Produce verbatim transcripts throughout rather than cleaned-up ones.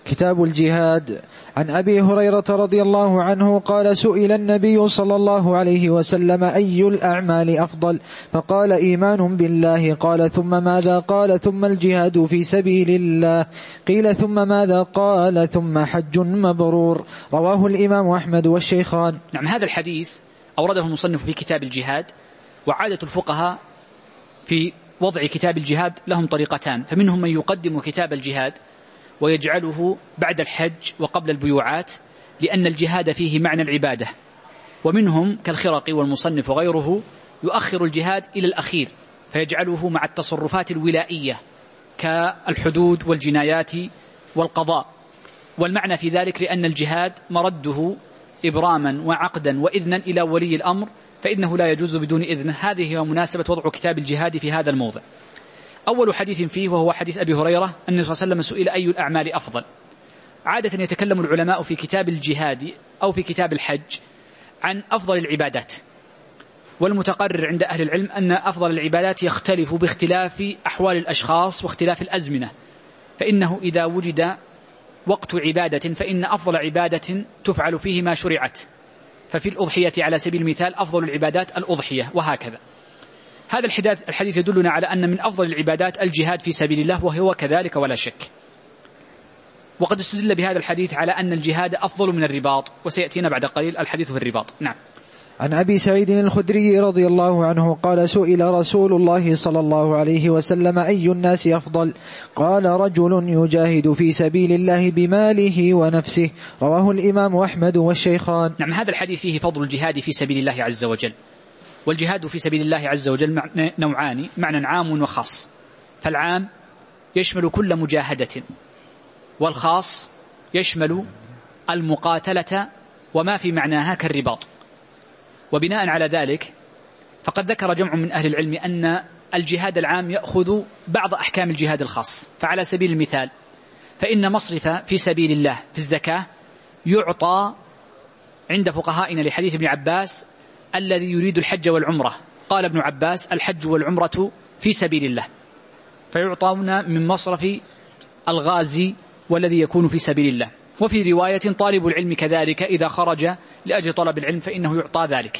كتاب الجهاد. عن أبي هريرة رضي الله عنه قال: سئل النبي صلى الله عليه وسلم: أي الأعمال أفضل؟ فقال: إيمان بالله. قال: ثم ماذا؟ قال: ثم الجهاد في سبيل الله. قيل: ثم ماذا؟ قال: ثم حج مبرور. رواه الإمام أحمد والشيخان. نعم، هذا الحديث أورده المصنف في كتاب الجهاد. وعادة الفقهاء في وضع كتاب الجهاد لهم طريقتان، فمنهم من يقدم كتاب الجهاد ويجعله بعد الحج وقبل البيوعات لأن الجهاد فيه معنى العبادة، ومنهم كالخرقي والمصنف وغيره يؤخر الجهاد إلى الأخير فيجعله مع التصرفات الولائية كالحدود والجنايات والقضاء. والمعنى في ذلك لأن الجهاد مرده إبراما وعقدا وإذنا إلى ولي الأمر، فإنه لا يجوز بدون إذن. هذه هي مناسبة وضع كتاب الجهاد في هذا الموضع. أول حديث فيه وهو حديث أبي هريرة أن النبي صلى الله عليه وسلم سئل: أي الأعمال أفضل؟ عادة يتكلم العلماء في كتاب الجهاد أو في كتاب الحج عن أفضل العبادات، والمتقرر عند أهل العلم أن أفضل العبادات يختلف باختلاف أحوال الأشخاص واختلاف الأزمنة، فإنه إذا وجد وقت عبادة فإن أفضل عبادة تفعل فيه ما شرعت، ففي الأضحية على سبيل المثال أفضل العبادات الأضحية، وهكذا. هذا الحديث يدلنا على أن من أفضل العبادات الجهاد في سبيل الله، وهو كذلك ولا شك. وقد استدل بهذا الحديث على أن الجهاد أفضل من الرباط، وسيأتينا بعد قليل الحديث في الرباط. نعم. عن أبي سعيد الخدري رضي الله عنه قال: سئل رسول الله صلى الله عليه وسلم: أي الناس أفضل؟ قال: رجل يجاهد في سبيل الله بماله ونفسه. رواه الإمام أحمد والشيخان. نعم، هذا الحديث فيه فضل الجهاد في سبيل الله عز وجل. والجهاد في سبيل الله عز وجل نوعان: معنى عام وخاص. فالعام يشمل كل مجاهدة، والخاص يشمل المقاتلة وما في معناها كالرباط. وبناء على ذلك فقد ذكر جمع من أهل العلم أن الجهاد العام يأخذ بعض أحكام الجهاد الخاص. فعلى سبيل المثال فإن مصرف في سبيل الله في الزكاة يعطى عند فقهائنا لحديث ابن عباس: الذي يريد الحج والعمرة. قال ابن عباس: الحج والعمرة في سبيل الله، فيعطون من مصرف الغازي والذي يكون في سبيل الله. وفي رواية: طالب العلم كذلك إذا خرج لأجل طلب العلم فإنه يعطى ذلك.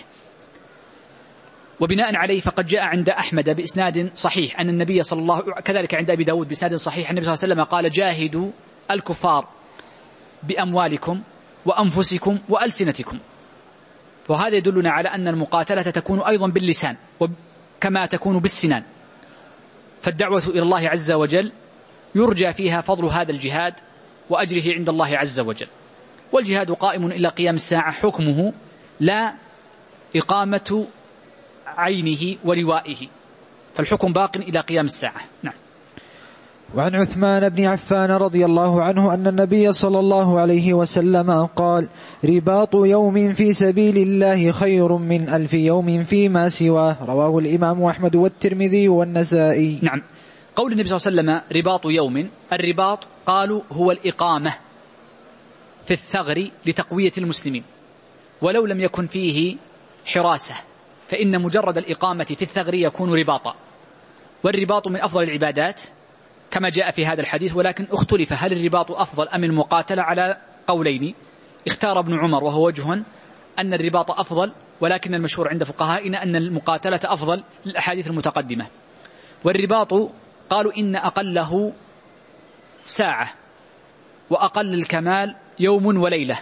وبناء عليه فقد جاء عند أحمد بإسناد صحيح أن النبي صلى الله عليه وسلم، كذلك عند أبي داود بإسناد صحيح، النبي صلى الله عليه وسلم قال: جاهدوا الكفار بأموالكم وأنفسكم وألسنتكم. وهذا يدلنا على أن المقاتلة تكون أيضا باللسان كما تكون بالسنان، فالدعوة إلى الله عز وجل يرجى فيها فضل هذا الجهاد وأجره عند الله عز وجل. والجهاد قائم إلى قيام الساعة، حكمه لا إقامة عينه ولوائه، فالحكم باق إلى قيام الساعة. نعم. وعن عثمان بن عفان رضي الله عنه أن النبي صلى الله عليه وسلم قال: رباط يوم في سبيل الله خير من ألف يوم فيما سواه. رواه الإمام أحمد والترمذي والنسائي. نعم. قول النبي صلى الله عليه وسلم رباط يوم، الرباط قالوا هو الإقامة في الثغر لتقوية المسلمين، ولو لم يكن فيه حراسة فإن مجرد الإقامة في الثغر يكون رباطا. والرباط من أفضل العبادات كما جاء في هذا الحديث، ولكن اختلف هل الرباط أفضل أم المقاتلة على قولين. اختار ابن عمر وهو وجه أن الرباط أفضل، ولكن المشهور عند فقهائنا أن المقاتلة أفضل للأحاديث المتقدمة. والرباط قالوا إن أقله ساعة، وأقل الكمال يوم وليلة،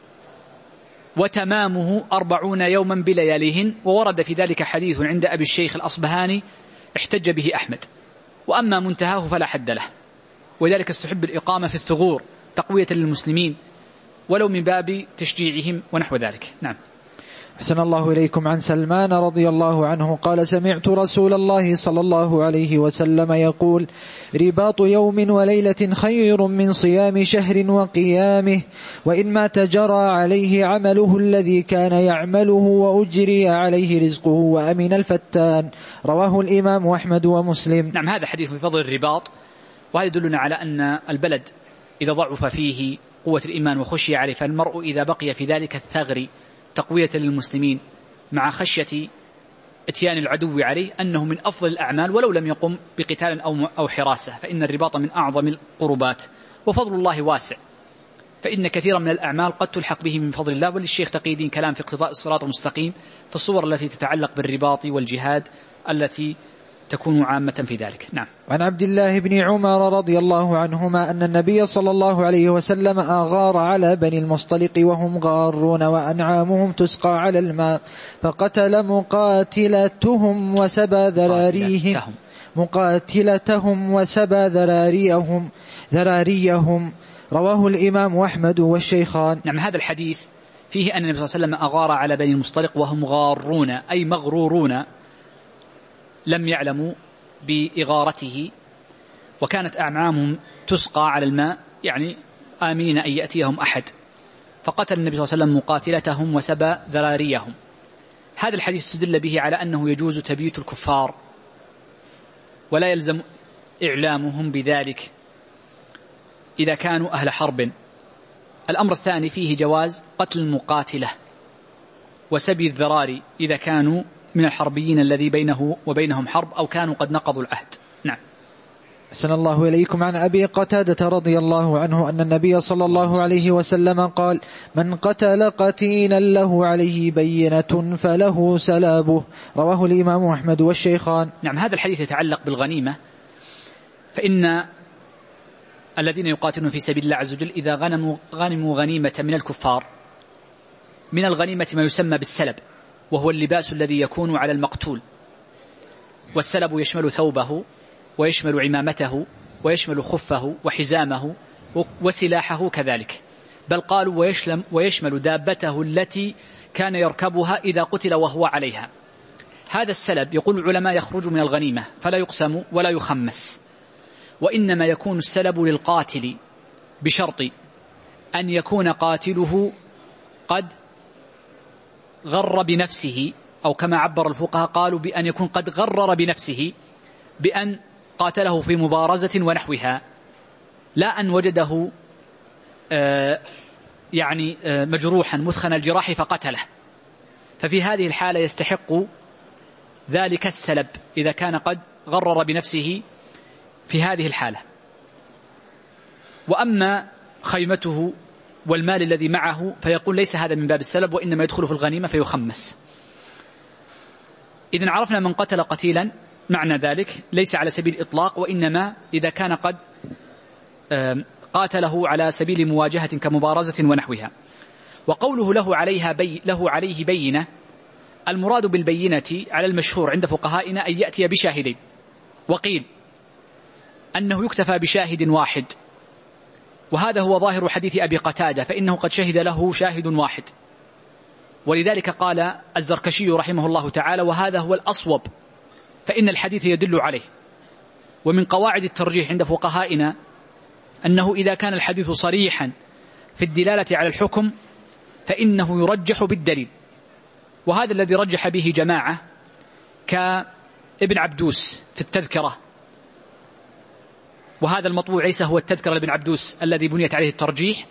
وتمامه أربعون يوما بلياليهن. وورد في ذلك حديث عند أبي الشيخ الأصبهاني احتج به أحمد، وأما منتهاه فلا حد له. ولذلك استحب الإقامة في الثغور تقوية للمسلمين ولو من باب تشجيعهم ونحو ذلك. نعم. أحسن الله إليكم. عن سلمان رضي الله عنه قال: سمعت رسول الله صلى الله عليه وسلم يقول: رباط يوم وليلة خير من صيام شهر وقيامه، وإن مات جرى عليه عمله الذي كان يعمله وأجري عليه رزقه وأمن الفتان. رواه الإمام أحمد ومسلم. نعم، هذا حديث في فضل الرباط، وهذا يدلنا على أن البلد إذا ضعف فيه قوة الإيمان وخشي عليه، فالمرء إذا بقي في ذلك الثغر تقوية للمسلمين مع خشية اتيان العدو عليه أنه من أفضل الأعمال ولو لم يقم بقتال أو أو حراسة، فإن الرباط من أعظم القربات. وفضل الله واسع، فإن كثيرا من الأعمال قد تلحق به من فضل الله. وللشيخ تقي الدين كلام في اقتضاء الصراط المستقيم في الصور التي تتعلق بالرباط والجهاد التي تكون عامة في ذلك. نعم. عن عبد الله بن عمر رضي الله عنهما أن النبي صلى الله عليه وسلم أغار على بني المصطلق وهم غارون وأنعامهم تسقى على الماء، فقتل مقاتلتهم وسبى ذراريهم مقاتلتهم وسبى ذراريهم ذراريهم رواه الإمام أحمد والشيخان. نعم. هذا الحديث فيه أن النبي صلى الله عليه وسلم أغار على بني المصطلق وهم غارون أي مغرورون، لم يعلموا بإغارته، وكانت أنعامهم تسقى على الماء، يعني آمنين أن يأتيهم أحد، فقتل النبي صلى الله عليه وسلم مقاتلتهم وسبى ذراريهم. هذا الحديث استدل به على أنه يجوز تبييت الكفار ولا يلزم إعلامهم بذلك إذا كانوا أهل حرب. الأمر الثاني فيه جواز قتل المقاتلة وسبي الذراري إذا كانوا من الحربيين الذي بينه وبينهم حرب أو كانوا قد نقضوا العهد. نعم. أحسن الله إليكم. عن أبي قتادة رضي الله عنه أن النبي صلى الله عليه وسلم قال: من قتل قتيلا له عليه بينة فله سلابه، رواه الإمام أحمد والشيخان. نعم. هذا الحديث يتعلق بالغنيمة، فإن الذين يقاتلون في سبيل الله عز وجل إذا غنموا, غنموا غنيمة من الكفار، من الغنيمة ما يسمى بالسلب، وهو اللباس الذي يكون على المقتول، والسلب يشمل ثوبه ويشمل عمامته ويشمل خفه وحزامه وسلاحه كذلك، بل قالوا ويشمل دابته التي كان يركبها إذا قتل وهو عليها. هذا السلب يقول العلماء يخرج من الغنيمة فلا يقسم ولا يخمس، وإنما يكون السلب للقاتل بشرط أن يكون قاتله قد غر بنفسه، أو كما عبر الفقهاء قالوا بأن يكون قد غرر بنفسه بأن قاتله في مبارزة ونحوها، لا أن وجده آه يعني آه مجروحا مثخن الجراح فقتله، ففي هذه الحالة يستحق ذلك السلب إذا كان قد غرر بنفسه في هذه الحالة. وأما خيمته والمال الذي معه فيقول ليس هذا من باب السلب، وإنما يدخل في الغنيمة فيخمس. إذن عرفنا من قتل قتيلا معنى ذلك ليس على سبيل الإطلاق، وإنما إذا كان قد قاتله على سبيل مواجهة كمبارزة ونحوها. وقوله له عليها بي له عليه بينة، المراد بالبينة على المشهور عند فقهائنا أن يأتي بشاهدين، وقيل أنه يكتفى بشاهد واحد، وهذا هو ظاهر حديث أبي قتادة، فإنه قد شهد له شاهد واحد، ولذلك قال الزركشي رحمه الله تعالى: وهذا هو الأصوب، فإن الحديث يدل عليه. ومن قواعد الترجيح عند فقهائنا أنه إذا كان الحديث صريحا في الدلالة على الحكم فإنه يرجح بالدليل، وهذا الذي رجح به جماعة كابن عبدوس في التذكرة، وهذا المطبوع ليس هو التذكرة لابن عبدوس الذي بنيت عليه الترجيح،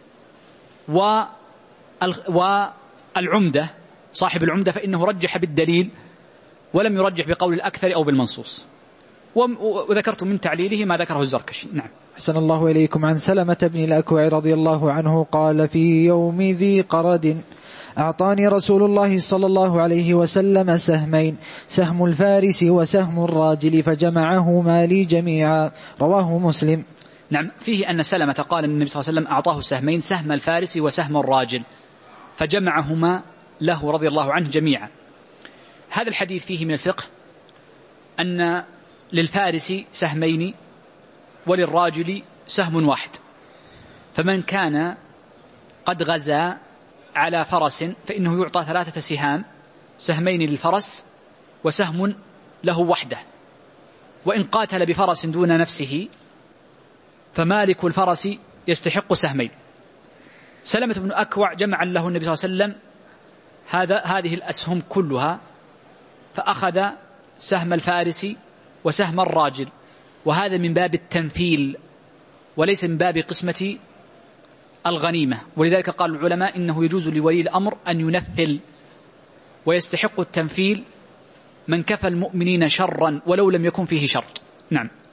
والعمدة صاحب العمدة فإنه رجح بالدليل ولم يرجح بقول الأكثر أو بالمنصوص، وذكرت من تعليله ما ذكره الزركشي. نعم. أحسن الله إليكم. عن سلمة بن الأكوع رضي الله عنه قال: في يوم ذي قرد أعطاني رسول الله صلى الله عليه وسلم سهمين، سهم الفارس وسهم الراجل، فجمعهما لي جميعا، رواه مسلم. نعم. فيه أن سلمة قال أن النبي صلى الله عليه وسلم أعطاه سهمين، سهم الفارس وسهم الراجل، فجمعهما له رضي الله عنه جميعا. هذا الحديث فيه من الفقه أن للفارس سهمين وللراجل سهم واحد، فمن كان قد غزا على فرس فإنه يعطى ثلاثة سهام، سهمين للفرس وسهم له وحده، وإن قاتل بفرس دون نفسه فمالك الفرس يستحق سهمين. سلمة بن أكوع جمع له النبي صلى الله عليه وسلم هذا هذه الأسهم كلها، فأخذ سهم الفارس وسهم الراجل، وهذا من باب التنفيل وليس من باب قسمة الغنيمة، ولذلك قال العلماء إنه يجوز لولي الأمر أن ينفل، ويستحق التنفيل من كفى المؤمنين شرا ولو لم يكن فيه شر. نعم.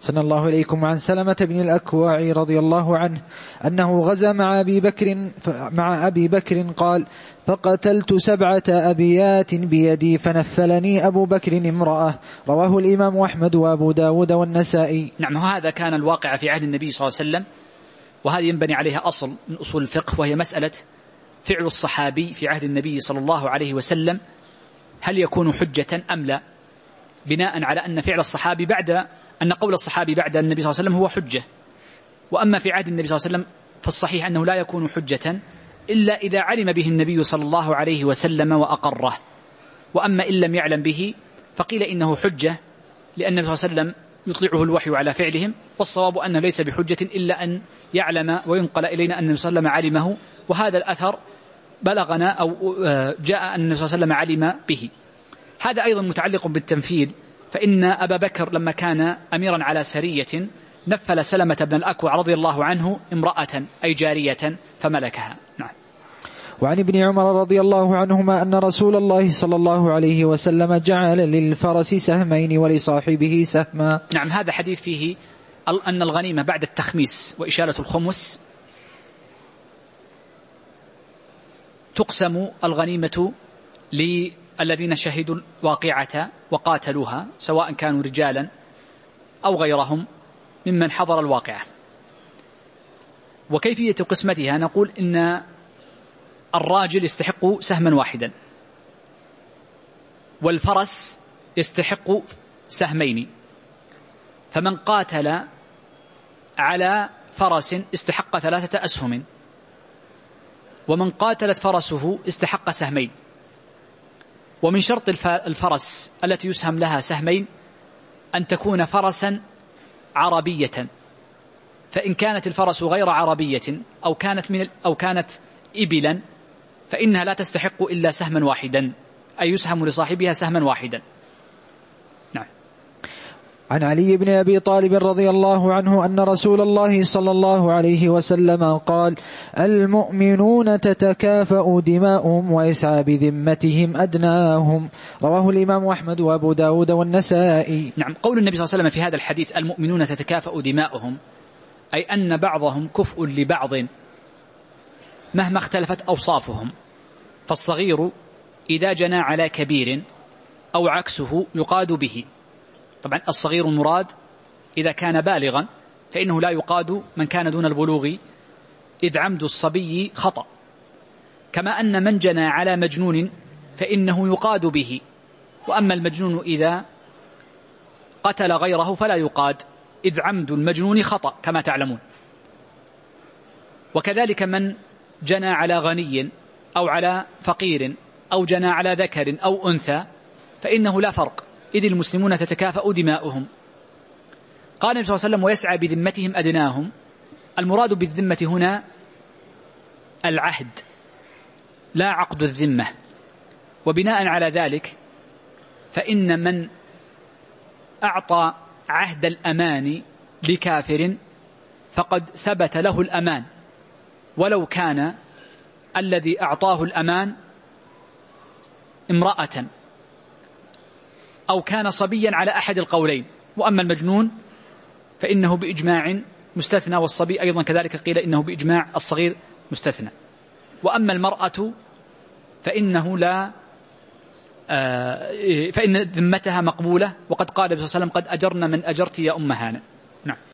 صلى الله إليكم عن سلمة بن الأكوع رضي الله عنه أنه غزا مع أبي بكر مع أبي بكر قال: فقتلت سبعة أبيات بيدي فنفلني أبو بكر امرأة. رواه الإمام أحمد وأبو داود والنسائي. نعم، هذا كان الواقع في عهد النبي صلى الله عليه وسلم، وهذه ينبني عليها أصل من أصول الفقه، وهي مسألة فعل الصحابي في عهد النبي صلى الله عليه وسلم هل يكون حجة أم لا، بناء على أن فعل الصحابي بعد أن قول الصحابي بعد النبي صلى الله عليه وسلم هو حجة، وأما في عهد النبي صلى الله عليه وسلم فالصحيح أنه لا يكون حجة إلا إذا علم به النبي صلى الله عليه وسلم وأقره، وأما إن لم يعلم به فقيل إنه حجة لأن النبي صلى الله عليه وسلم يطلعه الوحي على فعلهم، والصواب أنه ليس بحجة إلا أن يعلم وينقل إلينا أن النبي صلى الله عليه وسلم علمه، وهذا الأثر بلغنا أو جاء أن النبي صلى الله عليه وسلم علم به. هذا أيضا متعلق بالتنفيذ، فإن أبا بكر لما كان أميرا على سرية نفل سلمة بن الأكوع رضي الله عنه امرأة أي جارية فملكها. نعم. وعن ابن عمر رضي الله عنهما أن رسول الله صلى الله عليه وسلم جعل للفرس سهمين ولصاحبه سهما. نعم، هذا حديث فيه أن الغنيمة بعد التخميس وإشالة الخمس تقسم الغنيمة للذين شهدوا الواقعة وقاتلوها، سواء كانوا رجالا أو غيرهم ممن حضر الواقعة. وكيفية قسمتها نقول إن الراجل يستحق سهما واحدا، والفرس يستحق سهمين، فمن قاتل على فرس استحق ثلاثة أسهم، ومن قاتلت فرسه استحق سهمين. ومن شرط الفرس التي يسهم لها سهمين أن تكون فرسا عربية، فإن كانت الفرس غير عربية أو كانت من أو كانت إبلا فإنها لا تستحق إلا سهما واحدا، أي يسهم لصاحبها سهما واحدا. نعم. عن علي بن أبي طالب رضي الله عنه أن رسول الله صلى الله عليه وسلم قال: المؤمنون تتكافأ دماؤهم ويسعى بذمتهم أدناهم. رواه الإمام أحمد وأبو داود والنسائي. نعم، قول النبي صلى الله عليه وسلم في هذا الحديث المؤمنون تتكافأ دماؤهم، أي أن بعضهم كفء لبعض مهما اختلفت أوصافهم، فالصغير إذا جنى على كبير أو عكسه يقاد به. طبعا الصغير مراد إذا كان بالغا، فإنه لا يقاد من كان دون البلوغ، إذ عمد الصبي خطأ، كما أن من جنى على مجنون فإنه يقاد به، وأما المجنون إذا قتل غيره فلا يقاد، إذ عمد المجنون خطأ كما تعلمون. وكذلك من جنى على غني أو على فقير أو جنى على ذكر أو أنثى فإنه لا فرق، إذ المسلمون تتكافأ دماؤهم. قال النبي صلى الله عليه وسلم: ويسعى بذمتهم أدناهم. المراد بالذمة هنا العهد لا عقد الذمة، وبناء على ذلك فإن من أعطى عهد الأمان لكافر فقد ثبت له الأمان، ولو كان الذي أعطاه الأمان امرأة أو كان صبيا على أحد القولين. وأما المجنون فإنه بإجماع مستثنى، والصبي أيضا كذلك قيل إنه بإجماع الصغير مستثنى. وأما المرأة فإنه لا فإن ذمتها مقبولة، وقد قال النبي صلى الله عليه وسلم: قد أجرنا من أجرت يا أم هانة. نعم.